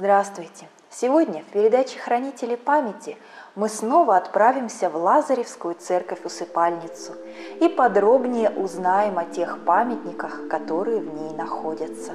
Здравствуйте! Сегодня в передаче «Хранители памяти» мы снова отправимся в Лазаревскую церковь-усыпальницу и подробнее узнаем о тех памятниках, которые в ней находятся.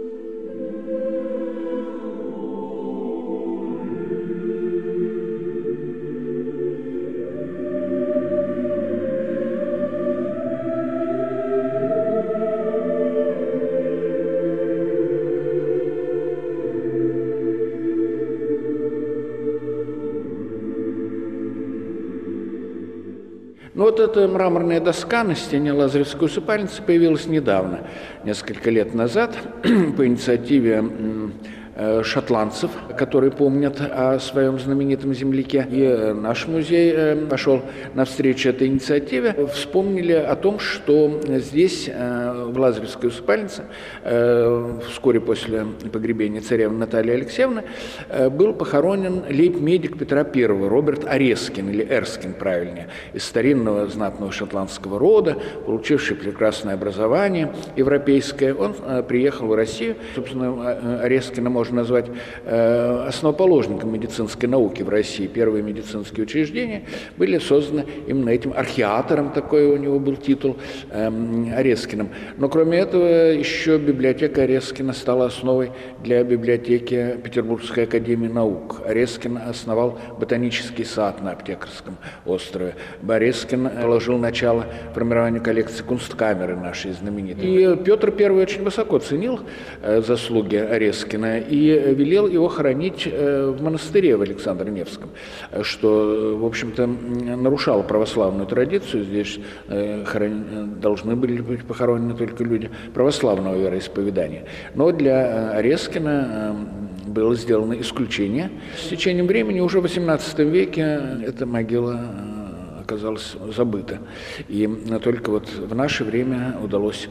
Ну вот эта мраморная доска на стене Лазаревской усыпальницы появилась недавно, несколько лет назад, по инициативе шотландцев, которые помнят о своем знаменитом земляке. И наш музей пошел навстречу этой инициативе. Вспомнили о том, что здесь, в Лазаревской усыпальнице, вскоре после погребения царевны Натальи Алексеевны, был похоронен лейб-медик Петра I, Роберт Орескин, или Эрскин правильнее, из старинного знатного шотландского рода, получивший прекрасное образование европейское. Он приехал в Россию. Собственно, Орескина можно назвать основоположником медицинской науки в России. Первые медицинские учреждения были созданы именно этим археатором, такой у него был титул, Орескиным. Но кроме этого еще библиотека Орескина стала основой для библиотеки Петербургской академии наук. Орескин основал ботанический сад на Аптекарском острове. Орескин положил начало формированию коллекции Кунсткамеры нашей знаменитой. И Петр I очень высоко ценил заслуги Орескина и велел его хоронить в монастыре в Александро-Невском, что, в общем-то, нарушало православную традицию. Здесь должны были быть похоронены только люди православного вероисповедания. Но для Орескина было сделано исключение. С течением времени, уже в XVIII веке, эта могила оказалась забыта. И только вот в наше время удалось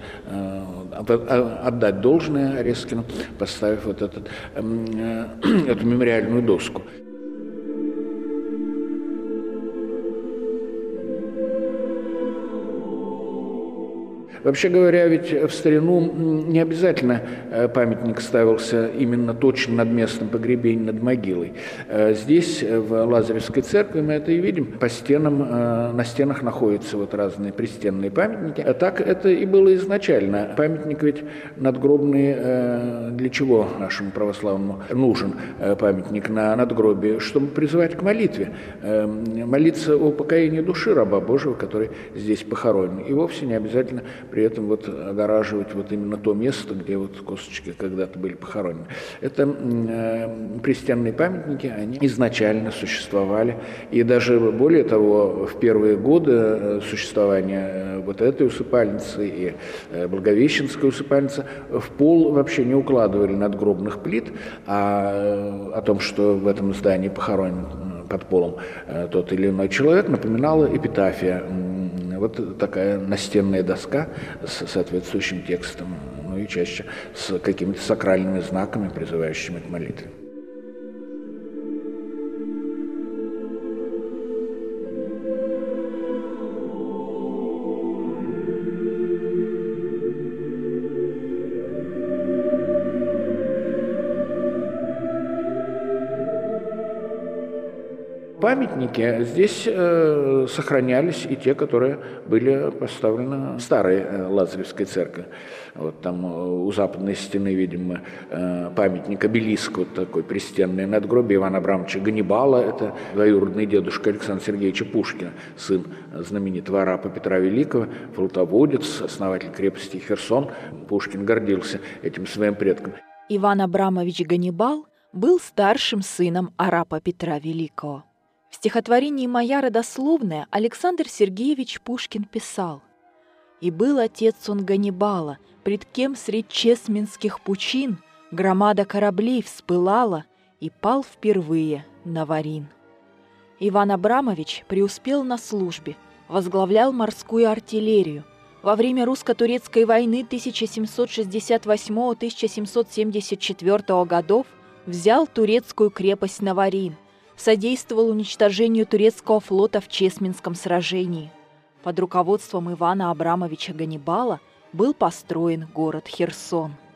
отдать должное Орескину, поставив вот эту мемориальную доску. Вообще говоря, ведь в старину не обязательно памятник ставился именно точно над местом погребения, над могилой. Здесь, в Лазаревской церкви, мы это и видим. По стенам, на стенах находятся вот разные пристенные памятники. А так это и было изначально. Памятник ведь надгробный для чего нашему православному нужен памятник на надгробии? Чтобы призывать к молитве. Молиться о покаянии души раба Божьего, который здесь похоронен. И вовсе не обязательно при этом вот огораживать вот именно то место, где вот косточки когда-то были похоронены. Это пристенные памятники, они изначально существовали. И даже более того, в первые годы существования вот этой усыпальницы и Благовещенской усыпальницы в пол вообще не укладывали надгробных плит, а о том, что в этом здании похоронен под полом тот или иной человек, напоминала эпитафия. Вот такая настенная доска с соответствующим текстом, ну и чаще с какими-то сакральными знаками, призывающими к молитве. Памятники здесь сохранялись и те, которые были поставлены в старой Лазаревской церкви. Вот там у западной стены видим памятник, обелиск, вот такой пристенный надгробие Ивана Абрамовича Ганнибала. Это двоюродный дедушка Александра Сергеевича Пушкина, сын знаменитого арапа Петра Великого, флотоводец, основатель крепости Херсон. Пушкин гордился этим своим предком. Иван Абрамович Ганнибал был старшим сыном арапа Петра Великого. В стихотворении «Моя родословная» Александр Сергеевич Пушкин писал: «И был отец он Ганнибала, пред кем средь чесменских пучин громада кораблей вспылала, и пал впервые Наварин». Иван Абрамович преуспел на службе, возглавлял морскую артиллерию. Во время русско-турецкой войны 1768-1774 годов взял турецкую крепость Наварин, содействовал уничтожению турецкого флота в Чесменском сражении. Под руководством Ивана Абрамовича Ганнибала был построен город Херсон.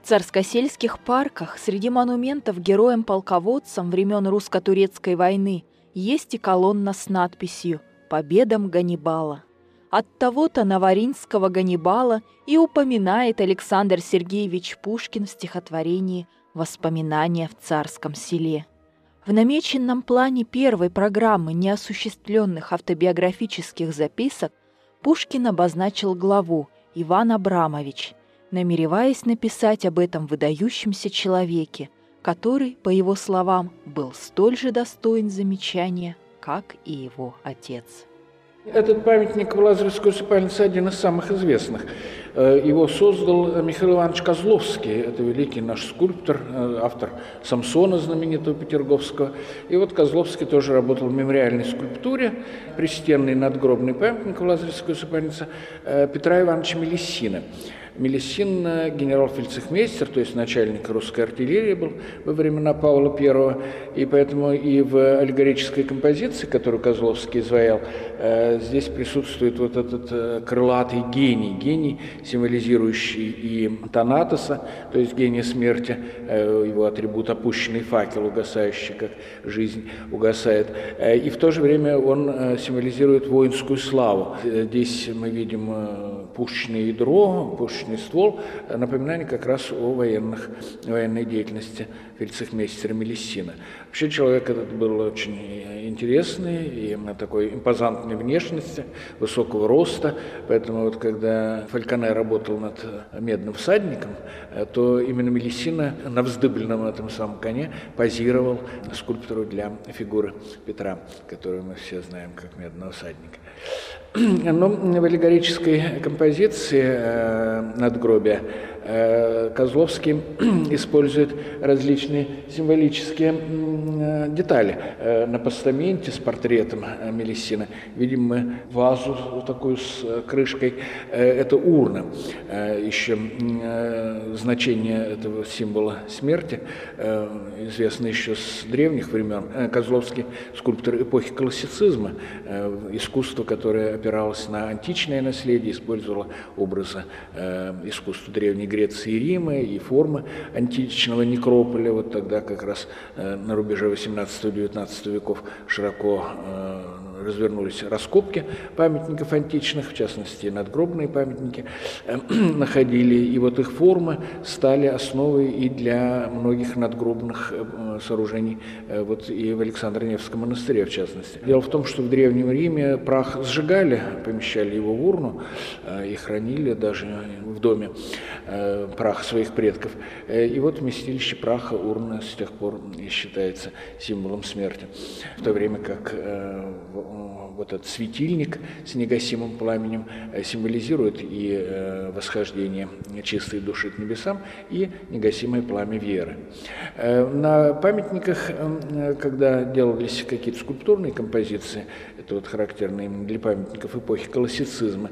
В царскосельских парках среди монументов героям-полководцам времен русско-турецкой войны есть и колонна с надписью «Победам Ганнибала». От того-то Новоринского Ганнибала и упоминает Александр Сергеевич Пушкин в стихотворении «Воспоминания в царском селе». В намеченном плане первой программы неосуществленных автобиографических записок Пушкин обозначил главу «Иван Абрамович», намереваясь написать об этом выдающемся человеке, который, по его словам, был столь же достоин замечания, как и его отец. Этот памятник в Лазаревской усыпальнице один из самых известных. Его создал Михаил Иванович Козловский, это великий наш скульптор, автор «Самсона» знаменитого петерговского. И вот Козловский тоже работал в мемориальной скульптуре, пристенный надгробный памятник в Лазаревской усыпальнице Петра Ивановича Мелиссина. Мелиссин генерал-фельдцехмейстер, то есть начальник русской артиллерии был во времена Павла I, и поэтому и в аллегорической композиции, которую Козловский изваял, здесь присутствует вот этот крылатый гений, символизирующий и Танатоса, то есть гения смерти, его атрибут опущенный факел, угасающий, как жизнь угасает, и в то же время он символизирует воинскую славу. Здесь мы видим пушечное ядро, пушечный ствол, напоминание как раз о военной деятельности фельдцехмейстера Мелиссина. Вообще человек этот был очень интересный и такой импозантной внешности, высокого роста, поэтому вот когда Фальконе работал над «Медным всадником», то именно Мелиссина на вздыбленном этом самом коне позировал скульптору для фигуры Петра, которую мы все знаем как «Медного всадника». Но в аллегорической композиции надгробия Козловский использует различные символические детали. На постаменте с портретом Мелиссина видим мы вазу такую с крышкой. Это урна. Еще значение этого символа смерти известно еще с древних времен. Козловский скульптор эпохи классицизма, искусство, которое опиралось на античное наследие, использовало образы искусства Древней Греции и Рима и формы античного некрополя. Вот тогда как раз на рубеже 18-19 веков широко развернулись раскопки памятников античных, в частности, надгробные памятники находили, и вот их формы стали основой и для многих надгробных сооружений, вот и в Александро-Невском монастыре, в частности. Дело в том, что в Древнем Риме прах сжигали, помещали его в урну и хранили даже в доме прах своих предков. И вот вместилище праха, урна, с тех пор и считается символом смерти. В то время как вот этот светильник с негасимым пламенем символизирует и восхождение чистой души к небесам, и негасимое пламя веры. На памятниках, когда делались какие-то скульптурные композиции, это вот характерно именно для памятников эпохи классицизма,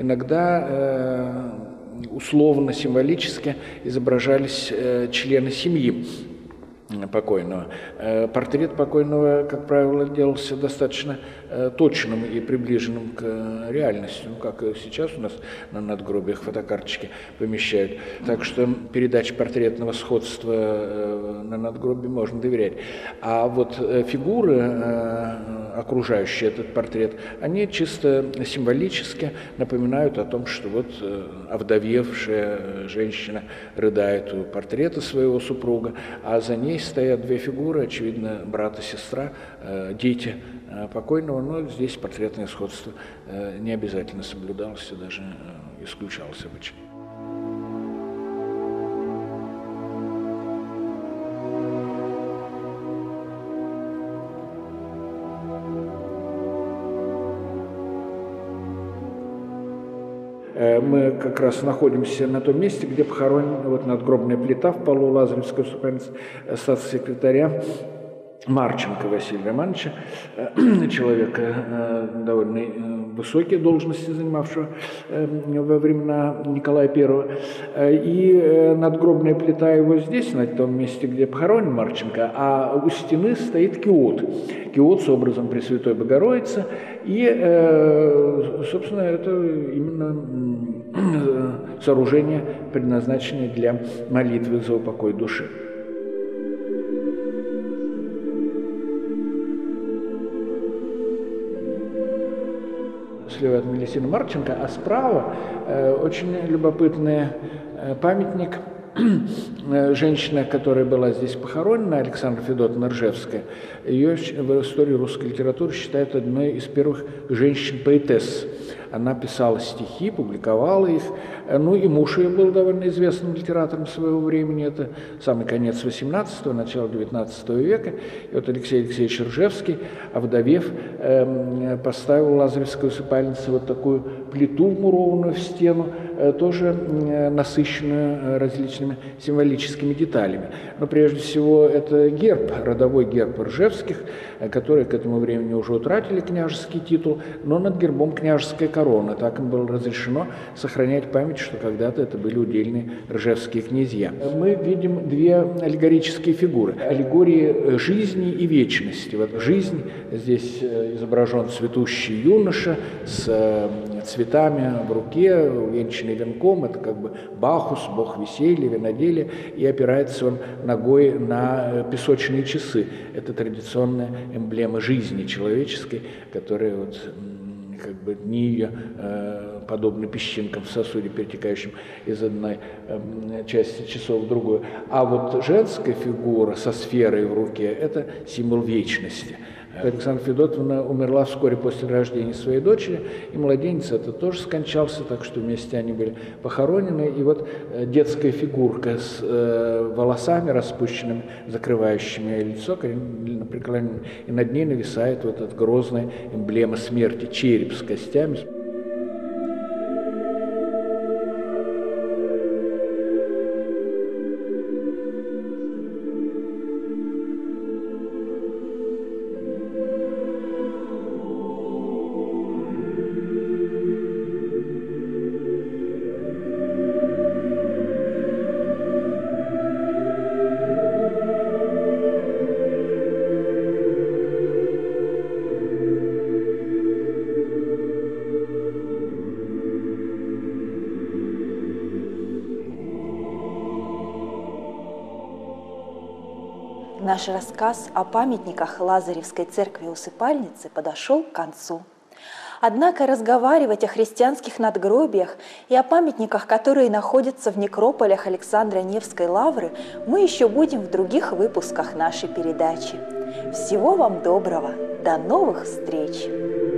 иногда условно, символически изображались члены семьи покойного. Портрет покойного, как правило, делался достаточно точным и приближенным к реальности, как и сейчас у нас на надгробиях фотокарточки помещают. Так что передаче портретного сходства на надгробии можно доверять. А вот фигуры, окружающие этот портрет, они чисто символически напоминают о том, что вот овдовевшая женщина рыдает у портрета своего супруга, а за ней стоят две фигуры, очевидно, брат и сестра, дети покойного, но здесь портретное сходство не обязательно соблюдалось, даже исключалось обычно. Мы как раз находимся на том месте, где похоронена вот надгробная плита в полу Лазаревской усыпальницы статс-секретаря Марченко Василия Романовича, человека довольно высокие должности занимавшего во времена Николая I. И надгробная плита его здесь, на том месте, где похоронен Марченко, а у стены стоит киот. Киот с образом Пресвятой Богородицы. И, собственно, это именно сооружение, предназначенное для молитвы за упокой души. Слева от Мелисины Марченко, а справа очень любопытный памятник. Женщина, которая была здесь похоронена, Александра Федотовна Ржевская, ее в истории русской литературы считают одной из первых женщин-поэтесс. Она писала стихи, публиковала их. Ну и муж ее был довольно известным литератором своего времени. Это самый конец XVIII, начало XIX века. И вот Алексей Алексеевич Ржевский, овдовев, поставил в Лазаревской усыпальнице вот такую плиту, вмурованную в стену, тоже насыщенную различными символическими деталями. Но прежде всего это герб, родовой герб Ржевских, которые к этому времени уже утратили княжеский титул, но над гербом княжеская корона. Так им было разрешено сохранять память, что когда-то это были удельные ржевские князья. Мы видим две аллегорические фигуры. Аллегории жизни и вечности. Вот жизнь, здесь изображен цветущий юноша с цветами в руке, увенчанный венком. Это как бы Бахус, бог веселья, виноделия. И опирается он ногой на песочные часы. Это традиционная эмблема жизни человеческой, которая вот как бы дни ее подобны песчинкам в сосуде, перетекающим из одной части часов в другую. А вот женская фигура со сферой в руке – это символ вечности. Александра Федотовна умерла вскоре после рождения своей дочери, и младенец этот тоже скончался, так что вместе они были похоронены. И вот детская фигурка с волосами распущенными, закрывающими лицо, и над ней нависает вот эта грозная эмблема смерти, череп с костями. Наш рассказ о памятниках Лазаревской церкви-усыпальницы подошел к концу. Однако разговаривать о христианских надгробиях и о памятниках, которые находятся в некрополях Александра Невской лавры, мы еще будем в других выпусках нашей передачи. Всего вам доброго! До новых встреч!